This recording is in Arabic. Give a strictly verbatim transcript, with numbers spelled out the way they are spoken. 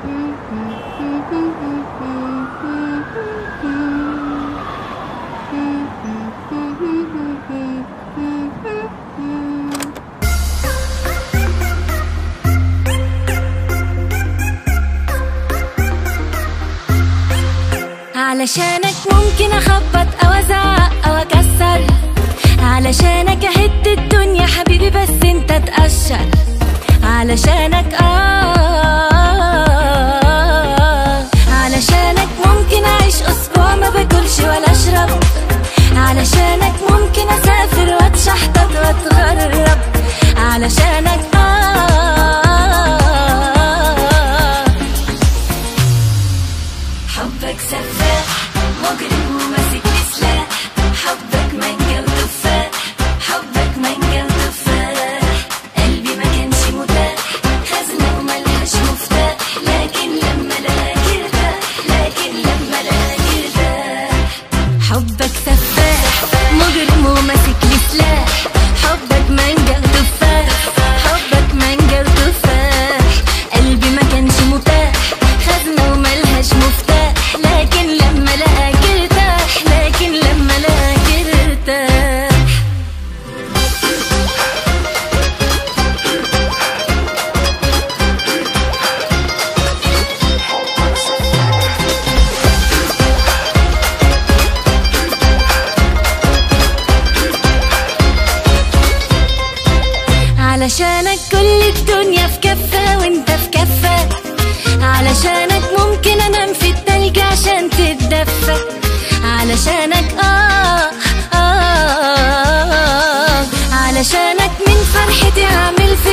علشانك ممكن اخبط او ازعق او اكسر، علشانك اهد الدنيا حبيبي بس انت تقشر، علشانك اه علشانك ممكن اعيش اسبوع ما باكلش ولا اشرب، علشانك ممكن اسافر واتشحطط واتغرب، علشانك اه حبك سفاح مجرم وماسك لي سلاح، حبك مانجا وتفاح، حبك مانجا وتفاح، قلبي ما كانش متاح، خزنة وملهاش مفتاح، لكن لما لقاك ارتاح، لكن لما لقاك ارتاح. حبك سفاح مجرم وماسك لي سلاح، حبك مانجا وتفاح، حبك مانجا وتفاح، قلبي ما كانش متاح، خزنة وملهاش مفتاح، لكن لما لقاك ارتاح، لكن لما لقاك ارتاح. علشانك كل الدنيا في كفة وانت في كفة، علشانك ممكن انام في التلج عشان تتدفى، علشانك آه آه علشانك من فرحتي هعمل في